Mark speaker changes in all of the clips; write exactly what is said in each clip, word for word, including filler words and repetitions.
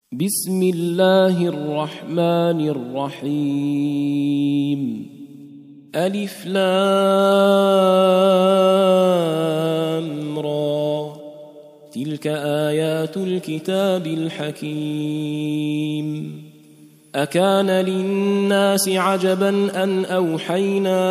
Speaker 1: بسم الله الرحمن الرحيم. ألف لام را، تلك آيات الكتاب الحكيم. أكان للناس عجبا أن أوحينا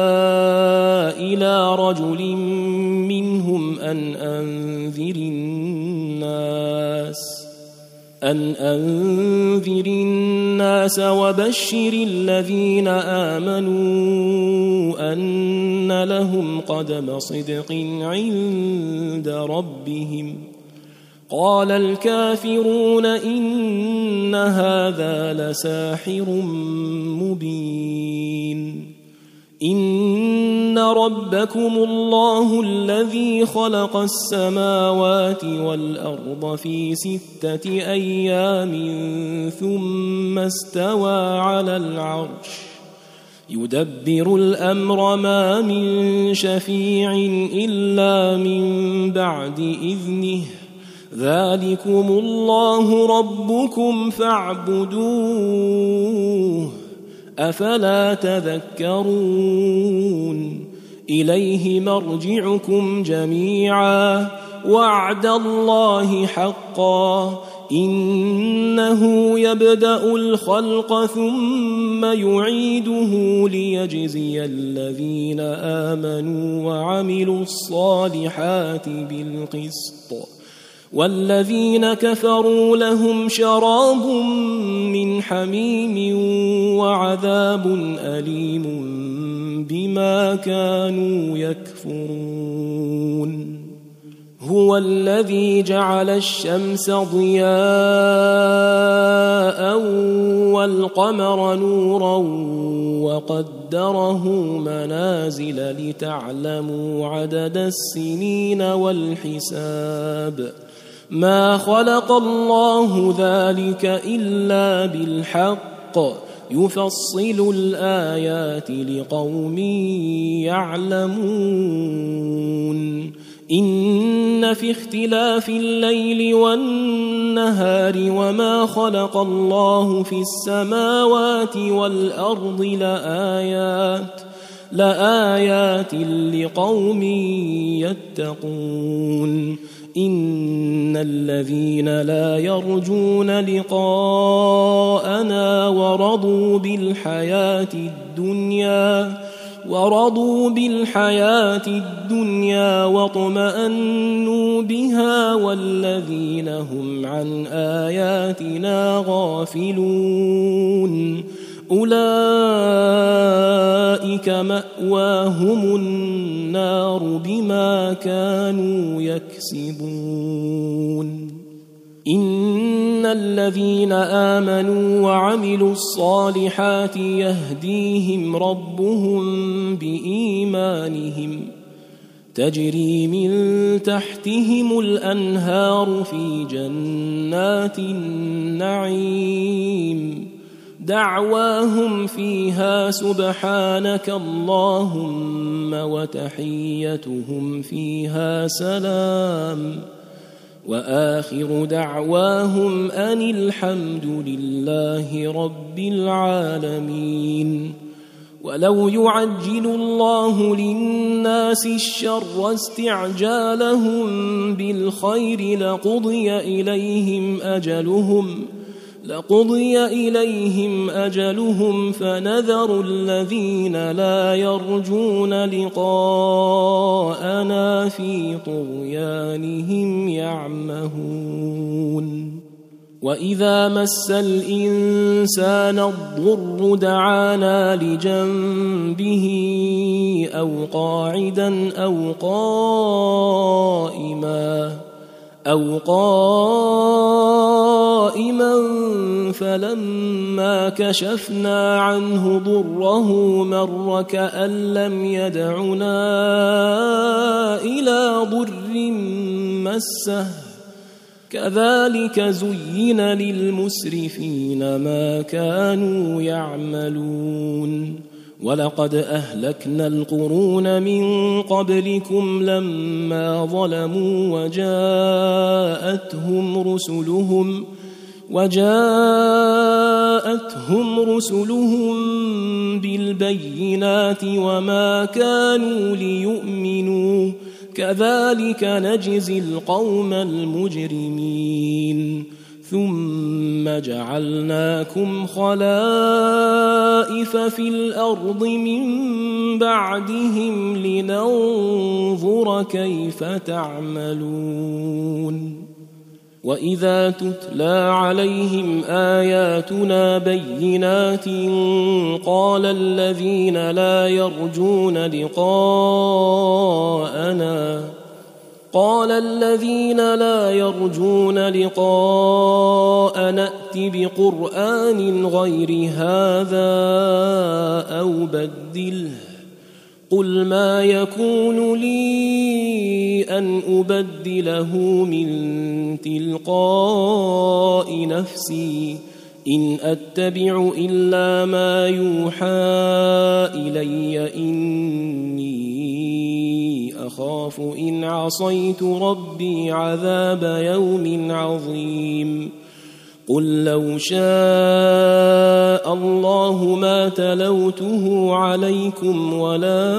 Speaker 1: إلى رجل منهم أن أنذر الناس أن أنذر الناس وبشر الذين آمنوا أن لهم قدم صدق عند ربهم. قال الكافرون إن هذا لساحر مبين. إن ربكم الله الذي خلق السماوات والأرض في ستة أيام ثم استوى على العرش يدبر الأمر ما من شفيع إلا من بعد إذنه ذلكم الله ربكم فاعبدوه أفلا تذكرون. إليه مرجعكم جميعا وعد الله حقا إنه يبدأ الخلق ثم يعيده ليجزي الذين آمنوا وعملوا الصالحات بالقسط والذين كفروا لهم شراب من حميم وعذاب أليم بما كانوا يكفرون. هو الذي جعل الشمس ضياء والقمر نورا وقدره منازل لتعلموا عدد السنين والحساب. ما خلق الله ذلك إلا بالحق يفصل الآيات لقوم يعلمون. إن في اختلاف الليل والنهار وما خلق الله في السماوات والأرض لآيات لآيات لقوم يتقون. إن الذين لا يرجون لقاءنا ورضوا بالحياة الدنيا ورضوا بالحياة الدنيا واطمأنوا بها والذين هم عن آياتنا غافلون أولئك مأواهم النار بما كانوا يكسبون. إن الذين آمنوا وعملوا الصالحات يهديهم ربهم بإيمانهم تجري من تحتهم الأنهار في جنات النعيم دعواهم فيها سبحانك اللهم وتحيتهم فيها سلام وآخر دعواهم أن الحمد لله رب العالمين. ولو يعجل الله للناس الشر استعجالهم بالخير لقضي إليهم أجلهم لقضي إليهم أجلهم فنذر الذين لا يرجون لقاءنا في طغيانهم يعمهون. وإذا مس الإنسان الضر دعانا لجنبه أو قاعدا أو قائما أو قائما فلما كشفنا عنه ضره مر كأن لم يدعنا إلى ضر مسه كذلك زين للمسرفين ما كانوا يعملون. ولقد أهلكنا القرون من قبلكم لما ظلموا وجاءتهم رسلهم وجاءتهم رسلهم بالبينات وما كانوا ليؤمنوا كذلك نجزي القوم المجرمين ثم جعلناكم خلائف في الأرض من بعدهم لننظر كيف تعملون وإذا تتلى عليهم آياتنا بينات قال الذين لا يرجون لقاءنا قال الذين لا يرجون لقاء نأت بقرآن غير هذا أو بدله قل ما يكون لي أن أبدله من تلقاء نفسي إن أتبع إلا ما يوحى إلي إني أخاف إن عصيت ربي عذاب يوم عظيم قل لو شاء الله ما تلوته عليكم ولا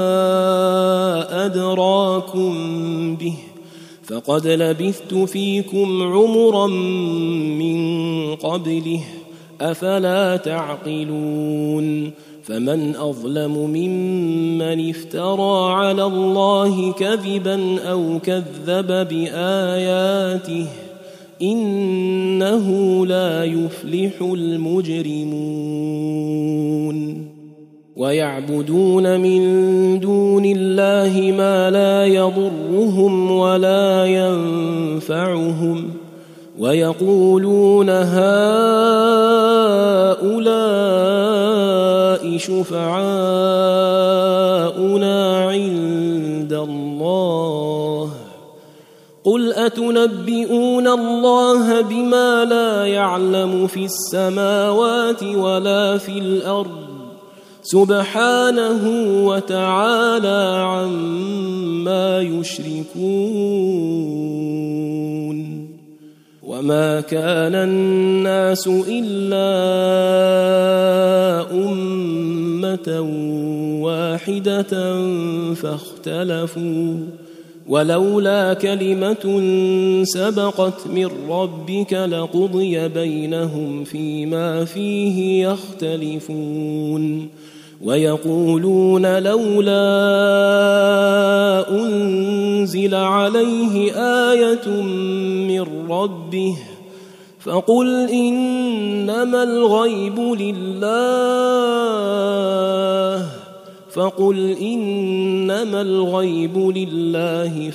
Speaker 1: أدراكم به فقد لبثت فيكم عمرا من قبله أفلا تعقلون فمن أظلم ممن افترى على الله كذبا أو كذب بآياته إنه لا يفلح المجرمون ويعبدون من دون الله ما لا يضرهم ولا ينفعهم ويقولون هؤلاء شفعاؤنا عند الله قل أتنبئون الله بما لا يعلم في السماوات ولا في الأرض سبحانه وتعالى عما يشركون وما كان الناس إلا أمة واحدة فاختلفوا ولولا كلمة سبقت من ربك لقضي بينهم فيما فيه يختلفون ويقولون لولا أنزل عليه آية من ربه فقل إنما الغيب لله فقل إنما الغيب لله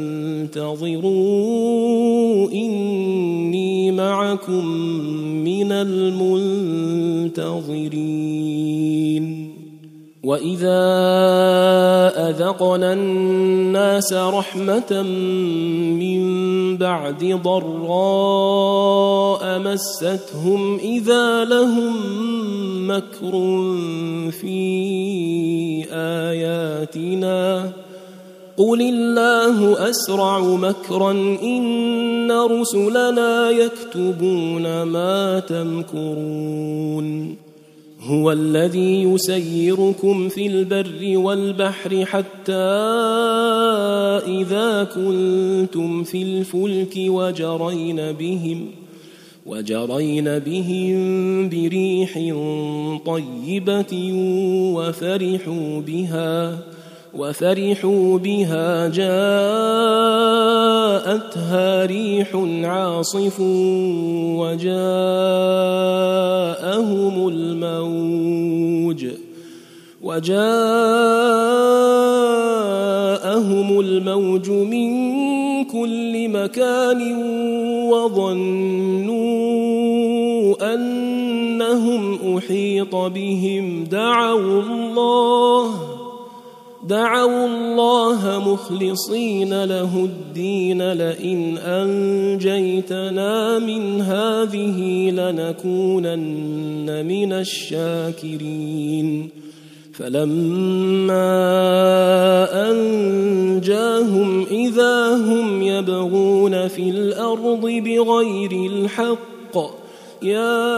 Speaker 1: فانتظروا إني معكم من المنتظرين وإذا أذقنا الناس رحمة من بعد ضراء مستهم إذا لهم مكر في آياتنا قل الله أسرع مكرا إن رسلنا يكتبون ما تمكرون هو الذي يسيركم في البر والبحر حتى إذا كنتم في الفلك وجرين بهم وجرين بهم بريح طيبة وفرحوا بها وفرحوا بها جاءتها ريح عاصف وجاءهم الموج وجاءهم الموج من كل مكان وظنوا أنهم أحيط بهم دعوا الله دعوا الله مخلصين له الدين لئن أنجيتنا من هذه لنكونن من الشاكرين فلما أنجاهم إذا هم يبغون في الأرض بغير الحق يا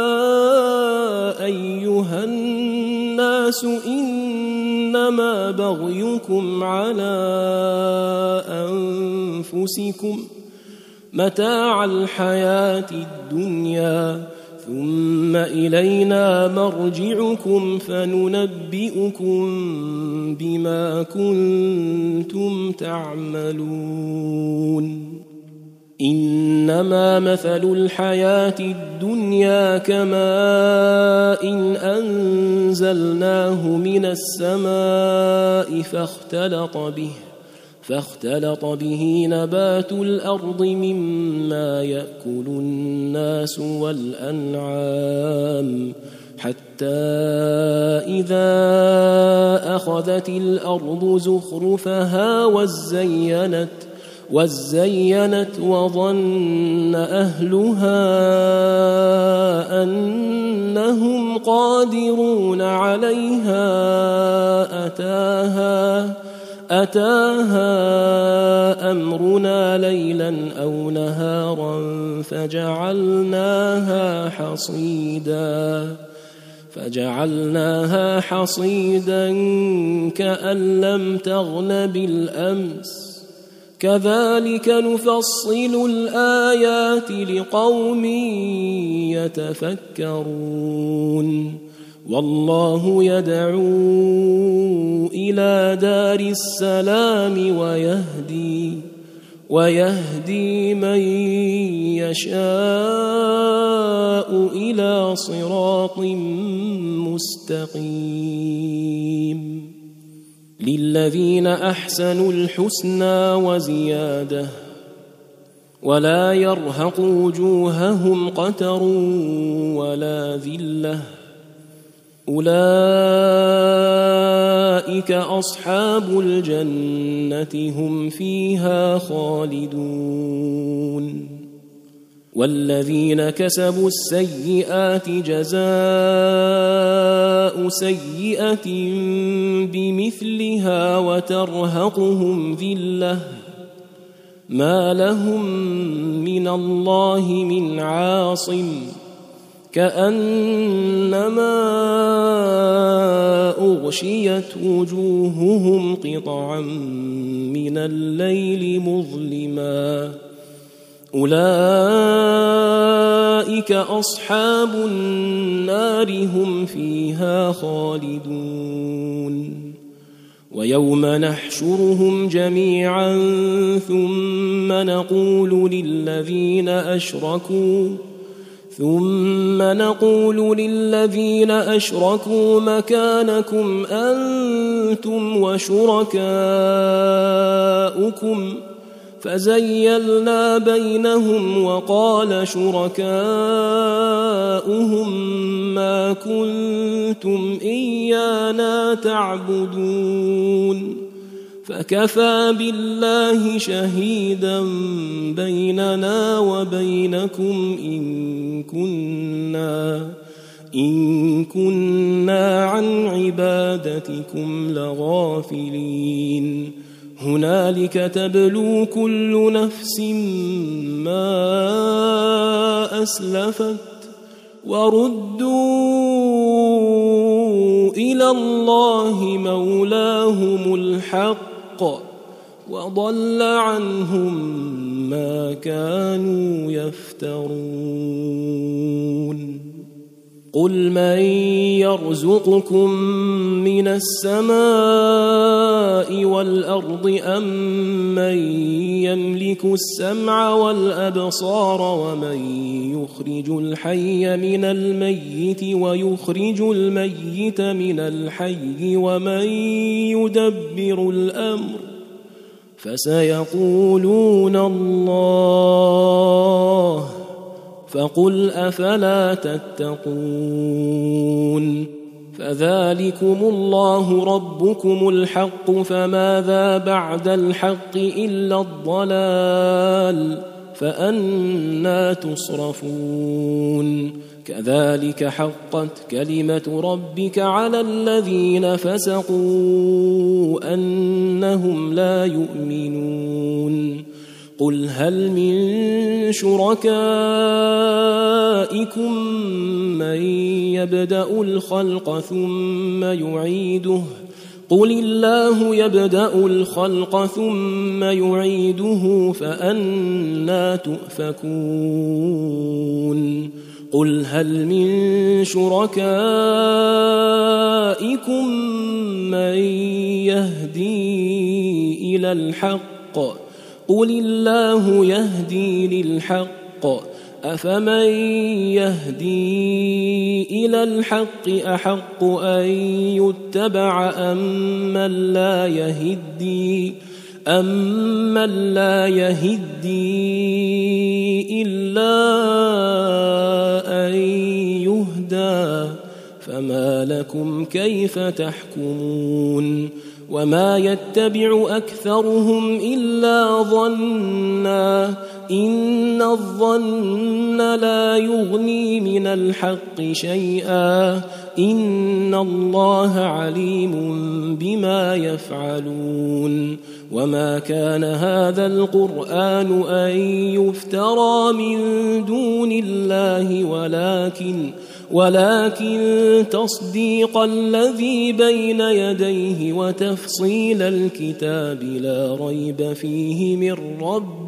Speaker 1: أيها الناس إنما بغيكم على أنفسكم متاع الحياة الدنيا ثم إلينا مرجعكم فننبئكم بما كنتم تعملون إنما مثل الحياة الدنيا كماء إن أنزلناه من السماء فاختلط به فاختلط به نبات الأرض مما يأكل الناس والأنعام حتى إذا أخذت الأرض زخرفها وزينت وزينت وظن أهلها أنهم قادرون عليها أتاها أتاها أمرنا ليلا أو نهارا فجعلناها حصيدا فجعلناها حصيدا كأن لم تغن بالأمس كذلك نفصل الآيات لقوم يتفكرون والله يدعو إلى دار السلام ويهدي ويهدي من يشاء إلى صراط مستقيم للذين أحسنوا الحسنى وزيادة ولا يرهق وجوههم قتر ولا ذلة أولئك أصحاب الجنة هم فيها خالدون والذين كسبوا السيئات جزاء سيئة بمثلها وترهقهم ذلة ما لهم من الله من عاصم كأنما أغشيت وجوههم قطعا من الليل مظلما أولئك أصحاب النار هم فيها خالدون ويوم نحشرهم جميعا ثم نقول للذين أشركوا ثم نقول للذين أشركوا مكانكم أنتم وشركاؤكم فزيلنا بينهم وقال شركاؤهم ما كنتم إيانا تعبدون فكفى بالله شهيدا بيننا وبينكم إن كنا إن كنا عن عبادتكم لغافلين هنالك تبلو كل نفس ما أسلفت وردوا إلى الله مولاهم الحق وضل عنهم ما كانوا يفترون قل من يرزقكم من السماء والأرض أم من يملك السمع والأبصار ومن يخرج الحي من الميت ويخرج الميت من الحي ومن يدبر الأمر فسيقولون الله فقل أفلا تتقون فذلكم الله ربكم الحق فماذا بعد الحق إلا الضلال فأنى تصرفون كذلك حقت كلمة ربك على الذين فسقوا أنهم لا يؤمنون قل هل من شركائكم من يبدأ الخلق ثم يعيده قل الله يبدأ الخلق ثم يعيده فأنى تؤفكون قل هل من شركائكم من يهدي إلى الحق قل الله يهدي للحق أفمن يهدي إلى الحق أحق أن يتبع أمن لا يهدي أمن لا يهدي إلا أن يهدى فما لكم كيف تحكمون وما يتبع أكثرهم إلا ظنا إن الظن لا يغني من الحق شيئا إن الله عليم بما يفعلون وما كان هذا القرآن أن يفترى من دون الله ولكن ولكن تصديق الذي بين يديه وتفصيل الكتاب لا ريب فيه من رب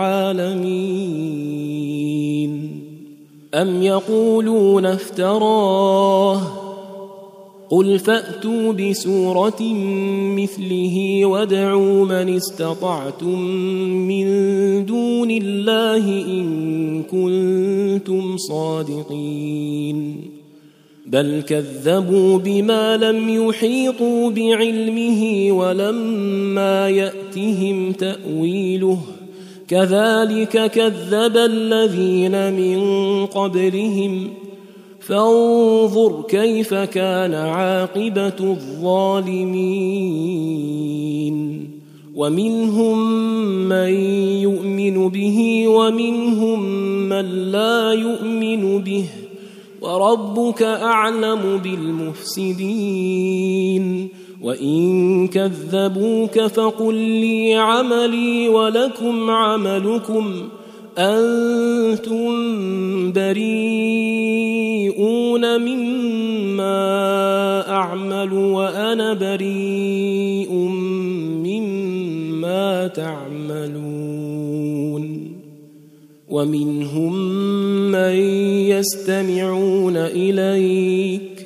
Speaker 1: العالمين أم يقولون افتراه قل فأتوا بسورة مثله وادعوا من استطعتم من دون الله إن كنتم صادقين بل كذبوا بما لم يحيطوا بعلمه ولما يأتهم تأويله كذلك كذب الذين من قبلهم فانظر كيف كان عاقبة الظالمين ومنهم من يؤمن به ومنهم من لا يؤمن به وربك أعلم بالمفسدين وإن كذبوك فقل لي عملي ولكم عملكم أنتم بريئون مما أعمل وأنا بريء مما تعملون ومنهم من يستمعون إليك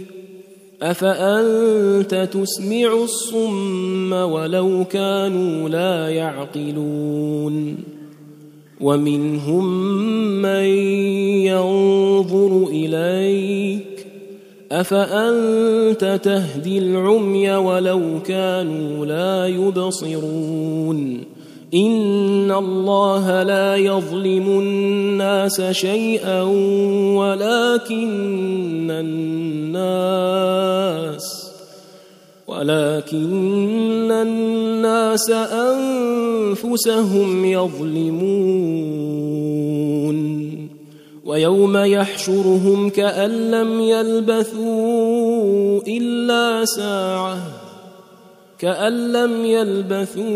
Speaker 1: أفأنت تسمع الصم ولو كانوا لا يعقلون ومنهم من ينظر إليك أفأنت تهدي العمي ولو كانوا لا يبصرون إن الله لا يظلم الناس شيئا ولكن الناس ولكن الناس أنفسهم يظلمون ويوم يحشرهم كأن لم يلبثوا إلا ساعة كأن لم يلبثوا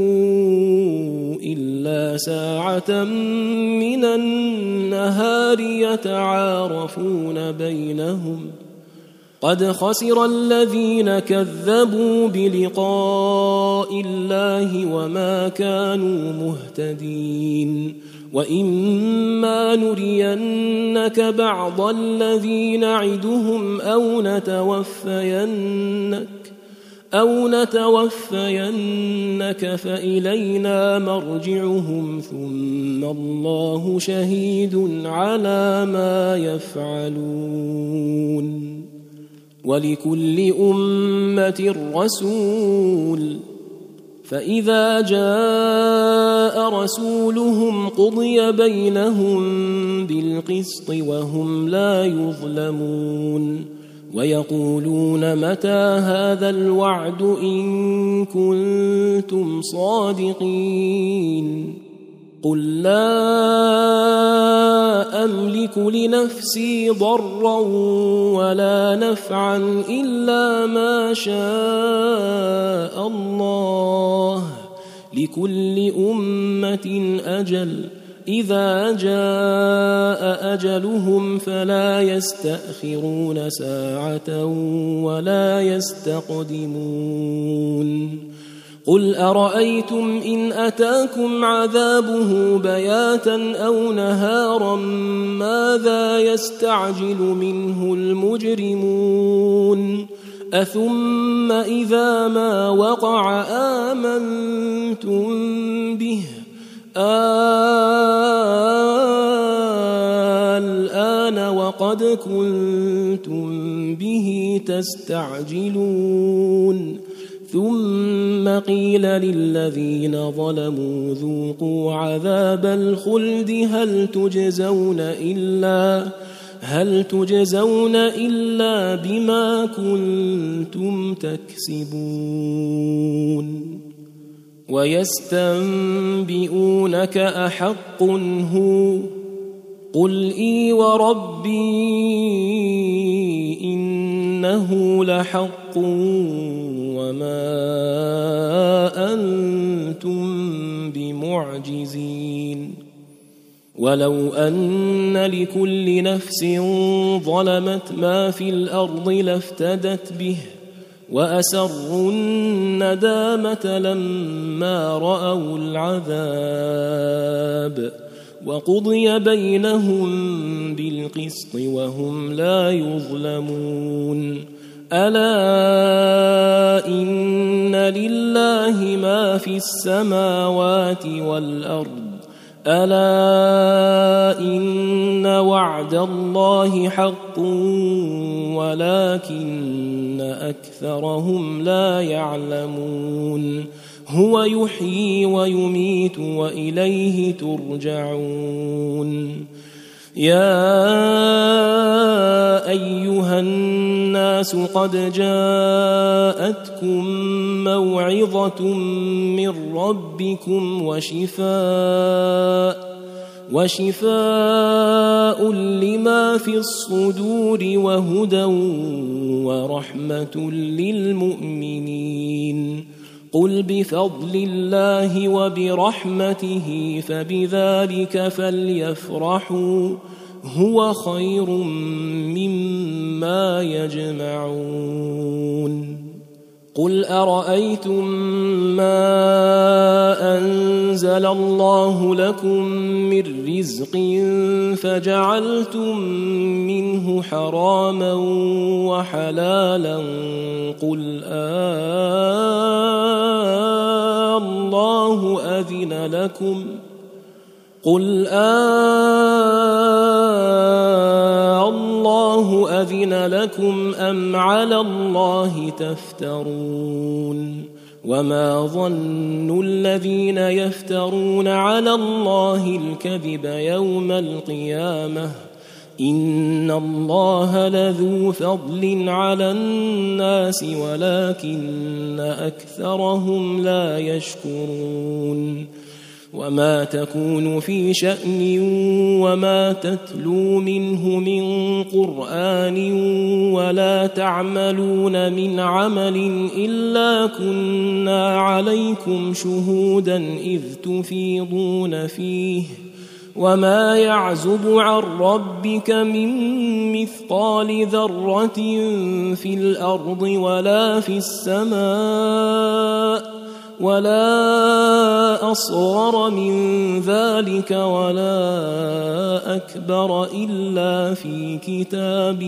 Speaker 1: إلا ساعة من النهار يتعارفون بينهم قد خسر الذين كذبوا بلقاء الله وما كانوا مهتدين وإما نرينك بعض الذي نعدهم أو نتوفينك أو نتوفينك فإلينا مرجعهم ثم الله شهيد على ما يفعلون ولكل أمة رسول فإذا جاء رسولهم قضي بينهم بالقسط وهم لا يظلمون ويقولون متى هذا الوعد إن كنتم صادقين قل لا أملك لنفسي ضرا ولا نفعا إلا ما شاء الله لكل أمة أجل إذا جاء أجلهم فلا يستأخرون ساعة ولا يستقدمون قل أرأيتم إن أتاكم عذابه بياتا أو نهارا ماذا يستعجل منه المجرمون أثم إذا ما وقع آمنتم به الآن وقد كنتم به تستعجلون ثم قيل للذين ظلموا ذوقوا عذاب الخلد هل تجزون إلا هل تجزون إلا بما كنتم تكسبون ويستنبئونك أحق هو قل إي وربي إنه لحق وما أنتم بمعجزين ولو أن لكل نفس ظلمت ما في الأرض لافتدت به وأسروا الندامة لما رأوا العذاب وقضي بينهم بالقسط وهم لا يظلمون ألا إن لله ما في السماوات والأرض ألا إن وعد الله حق ولكن أكثرهم لا يعلمون هو يحيي ويميت وإليه ترجعون يا أيها الناس قد جاءتكم موعظة من ربكم وشفاء وشفاء لما في الصدور وهدى ورحمة للمؤمنين قل بفضل الله وبرحمته فبذلك فليفرحوا هو خير مما يجمعون قل أرأيتم ما أنزل الله لكم من رزق فجعلتم منه حراما وحلالا قل آه الله أذن لكم قل آه الله أذن لكم أم على الله تفترون وما ظن الذين يفترون على الله الكذب يوم القيامة إن الله لذو فضل على الناس ولكن أكثرهم لا يشكرون وما تكون في شأن وما تتلو منه من قرآن ولا تعملون من عمل إلا كنا عليكم شهودا إذ تفيضون فيه وما يعزب عن ربك من مثقال ذرة في الأرض ولا في السماء ولا أصغر من ذلك ولا أكبر إلا في كتاب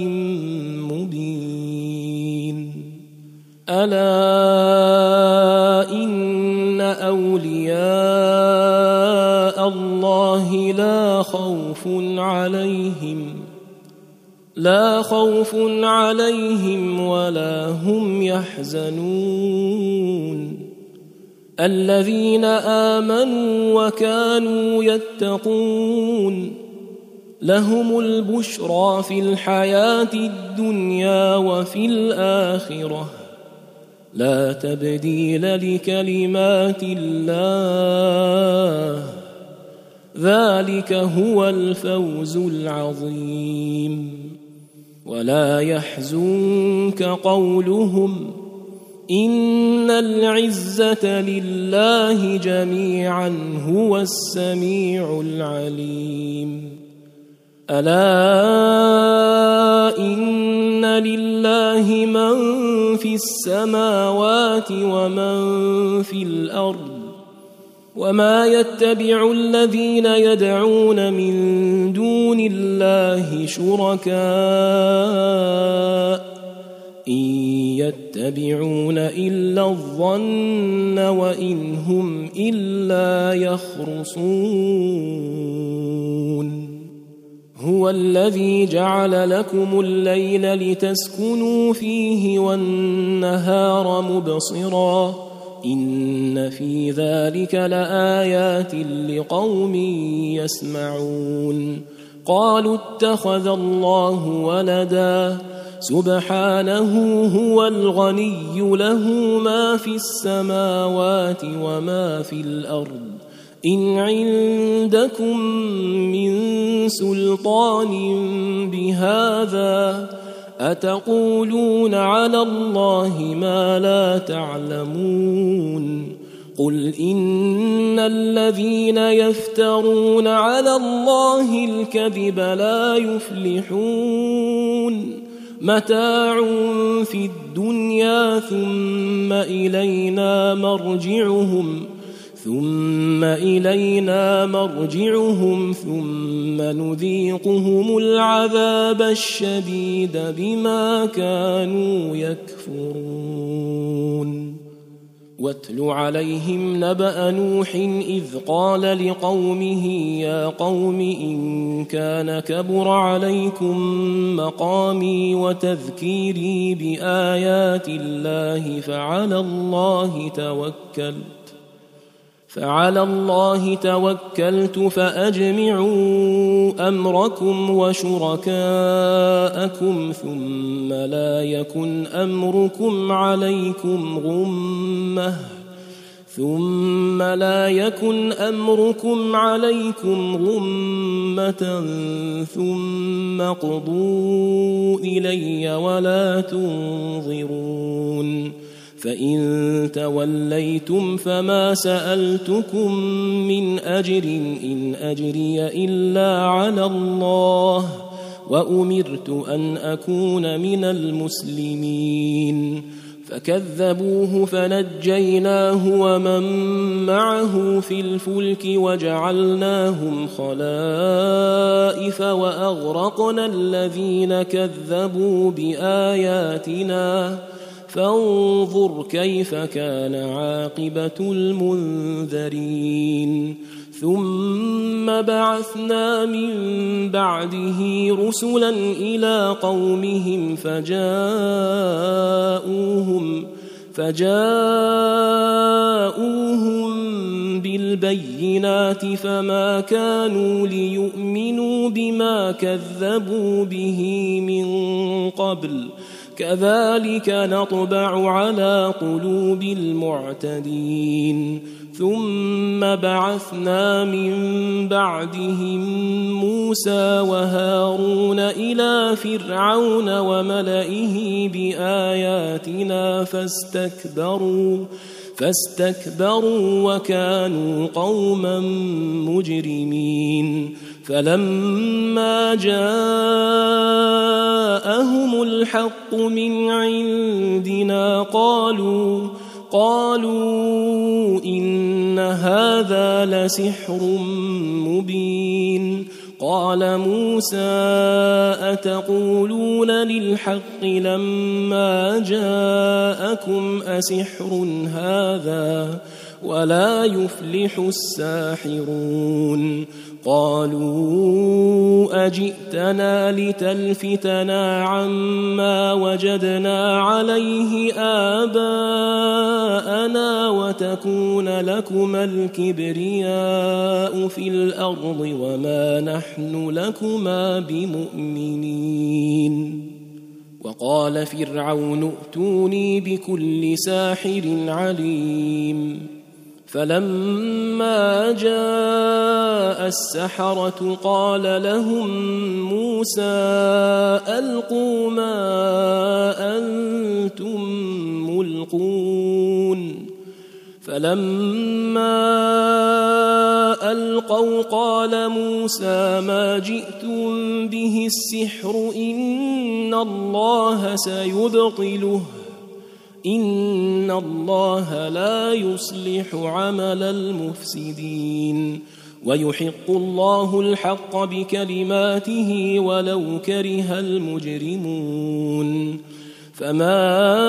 Speaker 1: مبين ألا إن أولياء الله لا خوف عليهم لا خوف عليهم ولا هم يحزنون الذين آمنوا وكانوا يتقون لهم البشرى في الحياة الدنيا وفي الآخرة لا تبديل لكلمات الله ذلك هو الفوز العظيم ولا يحزنك قولهم إن العزة لله جميعا هو السميع العليم ألا إن لله من في السماوات ومن في الأرض وما يتبع الذين يدعون من دون الله شركاء إن يتبعون إلا الظن وإن هم إلا يخرصون هو الذي جعل لكم الليل لتسكنوا فيه والنهار مبصرا إن في ذلك لآيات لقوم يسمعون قالوا اتخذ الله ولدا سبحانه هو الغني له ما في السماوات وما في الأرض إن عندكم من سلطان بهذا أتقولون على الله ما لا تعلمون قل إن الذين يفترون على الله الكذب لا يفلحون متاع في الدنيا ثم إلينا مرجعهم ثم إلينا مرجعهم ثم نذيقهم العذاب الشديد بما كانوا يكفرون واتل عليهم نبأ نوح إذ قال لقومه يا قوم إن كان كبر عليكم مقامي وتذكيري بآيات الله فعلى الله توكلت فعلى الله توكلت فأجمعوا أمركم وشركاءكم ثم لا يكن أمركم عليكم غمة ثم لا يكن أمركم عليكم غمة ثم قضوا إلي ولا تنظرون فإن توليتم فما سألتكم من أجر إن أجري إلا على الله وأمرت أن أكون من المسلمين فكذبوه فنجيناه ومن معه في الفلك وجعلناهم خلائف وأغرقنا الذين كذبوا بآياتنا فانظر كيف كان عاقبة المنذرين ثم بعثنا من بعده رسلا إلى قومهم فجاءوهم فجاءوهم بالبينات فما كانوا ليؤمنوا بما كذبوا به من قبل كذلك نطبع على قلوب المعتدين ثم بعثنا من بعدهم موسى وهارون إلى فرعون وملئه بآياتنا فاستكبروا فاستكبروا وكانوا قوما مجرمين فلما جاءهم الحق من عندنا قالوا قالوا إن هذا لسحر مبين قال موسى أتقولون للحق لما جاءكم أسحر هذا ولا يفلح الساحرون قالوا أجئتنا لتلفتنا عما وجدنا عليه آباءنا وتكون لكما الكبرياء في الأرض وما نحن لكما بمؤمنين وقال فرعون ائتوني بكل ساحر عليم فلما جاء السحرة قال لهم موسى ألقوا ما أنتم ملقون فلما ألقوا قال موسى ما جئتم به السحر إن الله سيبطله إن الله لا يصلح عمل المفسدين ويحق الله الحق بكلماته ولو كره المجرمون فما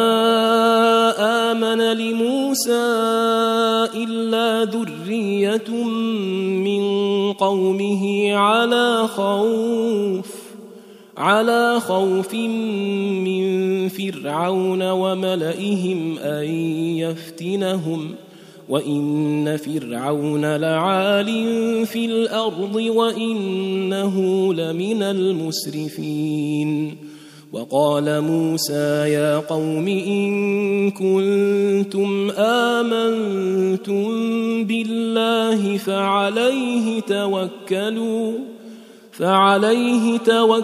Speaker 1: آمن لموسى إلا ذرية من قومه على خوف على خوف من فرعون وملئهم أن يفتنهم وإن فرعون لعال في الأرض وإنه لمن المسرفين وقال موسى يا قوم إن كنتم آمنتم بالله فعليه توكلوا فعليه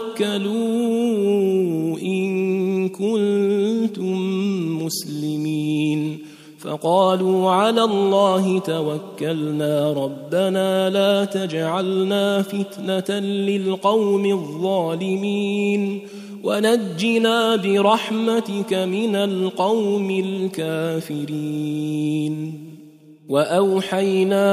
Speaker 1: توكلوا إن كنتم مسلمين فقالوا على الله توكلنا ربنا لا تجعلنا فتنة للقوم الظالمين ونجنا برحمتك من القوم الكافرين وأوحينا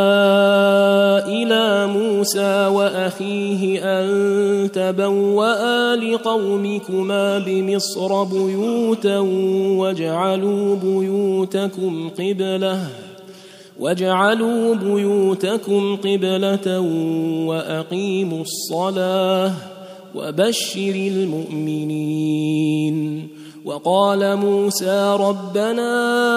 Speaker 1: إلى موسى وأخيه أن تبوأ لقومكما بمصر بيوتا واجعلوا بيوتكم قبلة واجعلوا بيوتكم قبلة وأقيموا الصلاة وبشر المؤمنين وقال موسى ربنا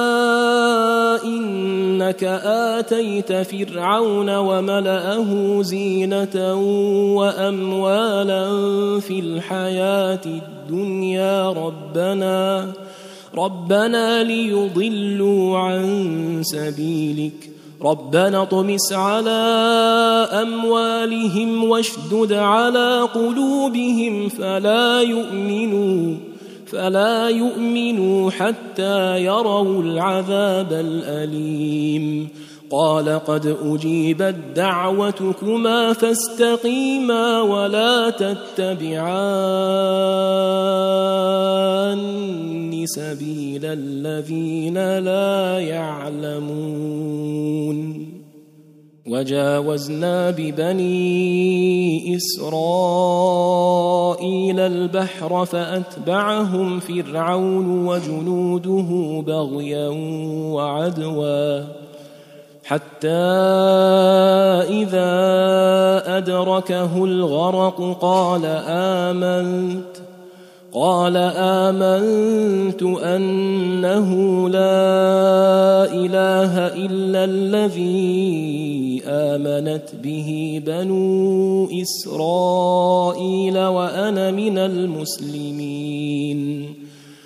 Speaker 1: إنك آتيت فرعون وملأه زينة وأموالا في الحياة الدنيا ربنا ربنا ليضلوا عن سبيلك ربنا اطمس على أموالهم واشدد على قلوبهم فلا يؤمنوا فلا يؤمنوا حتى يروا العذاب الأليم قال قد أجيبت دعوتكما فاستقيما ولا تتبعان سبيل الذين لا يعلمون وجاوزنا ببني إسرائيل البحر فأتبعهم فرعون وجنوده بغيا وعدوا حتى إذا أدركه الغرق قال آمنت قال آمنت أنه لا إله إلا الذي آمنت به بنو إسرائيل وأنا من المسلمين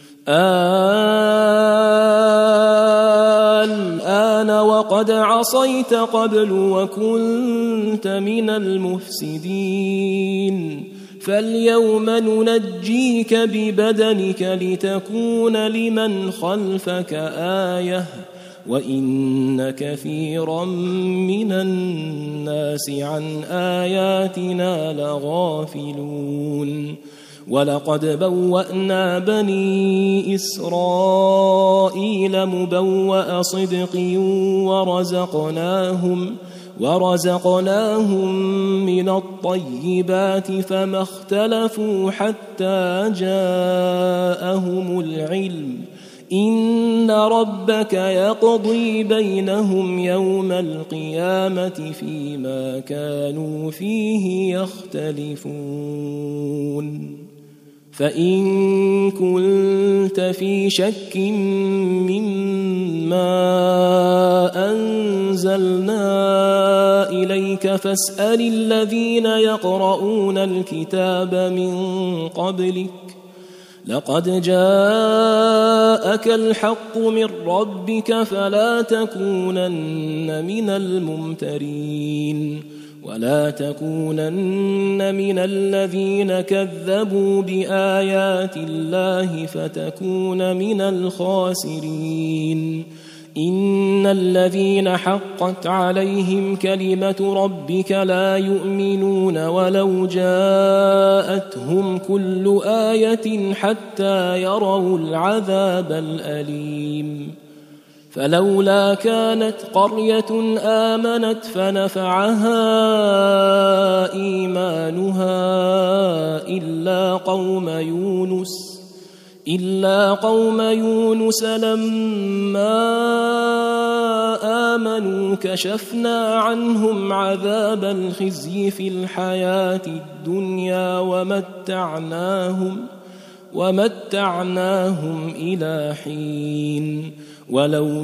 Speaker 1: الآن وقد عصيت قبل وكنت من المفسدين فاليوم ننجيك ببدنك لتكون لمن خلفك آية وإن كثيرا من الناس عن آياتنا لغافلون ولقد بوأنا بني إسرائيل مبوأ صدق ورزقناهم ورزقناهم من الطيبات فما اختلفوا حتى جاءهم العلم إن ربك يقضي بينهم يوم القيامة فيما كانوا فيه يختلفون فإن كنت في شك مما أنزلنا إليك فاسأل الذين يقرؤون الكتاب من قبلك لقد جاءك الحق من ربك فلا تكونن من الممترين ولا تكونن من الذين كذبوا بآيات الله فتكون من الخاسرين إن الذين حقت عليهم كلمة ربك لا يؤمنون ولو جاءتهم كل آية حتى يروا العذاب الأليم فلولا كانت قرية آمنت فنفعها إيمانها إلا قوم يونس إلا قوم يونس لما آمنوا كشفنا عنهم عذاب الخزي في الحياة الدنيا ومتعناهم ومتعناهم إلى حين ولو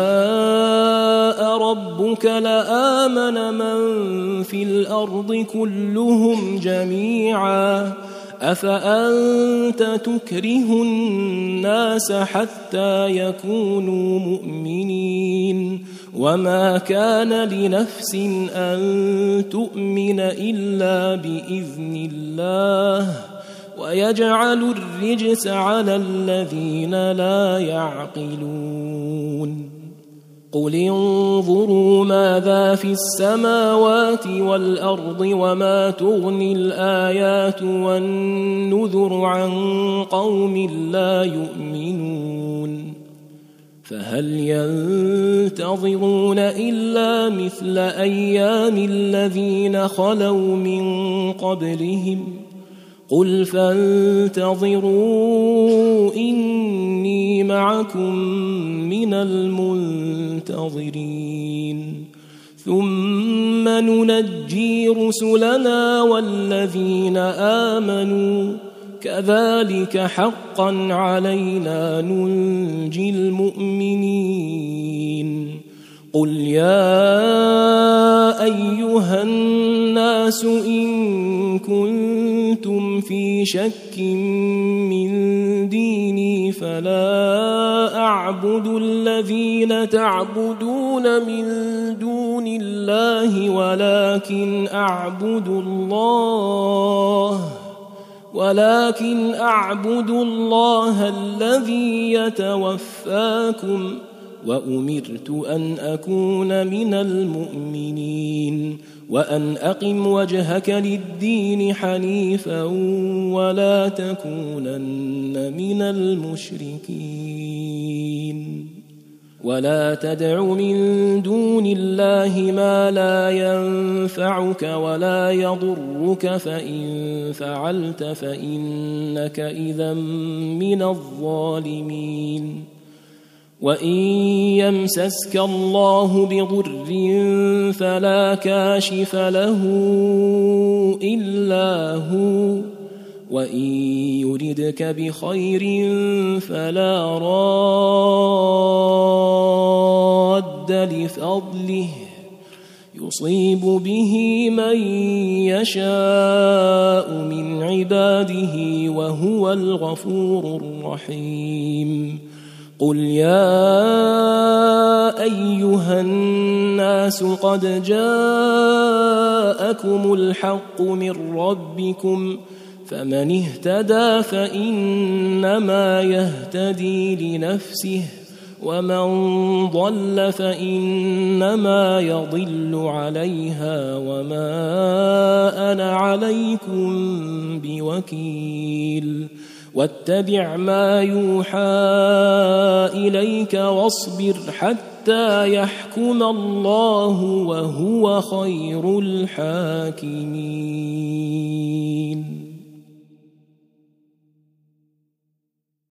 Speaker 1: شاء ربك لآمن من في الأرض كلهم جميعا أفأنت تكره الناس حتى يكونوا مؤمنين وما كان لنفس أن تؤمن إلا بإذن الله ويجعل الرجس على الذين لا يعقلون قل انظروا ماذا في السماوات والأرض وما تغني الآيات والنذر عن قوم لا يؤمنون فهل ينتظرون إلا مثل أيام الذين خلوا من قبلهم قل فانتظروا إني معكم من المنتظرين ثم ننجي رسلنا والذين آمنوا كذلك حقا علينا ننجي المؤمنين قل يا أيها الناس إن كنتم في شك من ديني فلا أعبد الذين تعبدون من دون الله ولكن أعبد الله ولكن أعبد الله الذي يتوفاكم وأمرت أن أكون من المؤمنين وأن أقم وجهك للدين حنيفا ولا تكونن من المشركين ولا تدع من دون الله ما لا ينفعك ولا يضرك فإن فعلت فإنك إذا من الظالمين وإن يمسسك الله بضر فلا كاشف له إلا هو وإن يردك بخير فلا راد لفضله يصيب به من يشاء من عباده وهو الغفور الرحيم قل يا أيها الناس قد جاءكم الحق من ربكم فمن اهتدى فإنما يهتدي لنفسه ومن ضل فإنما يضل عليها وما أنا عليكم بوكيل واتبع ما يوحى إليك واصبر حتى يحكم الله وهو خير الحاكمين.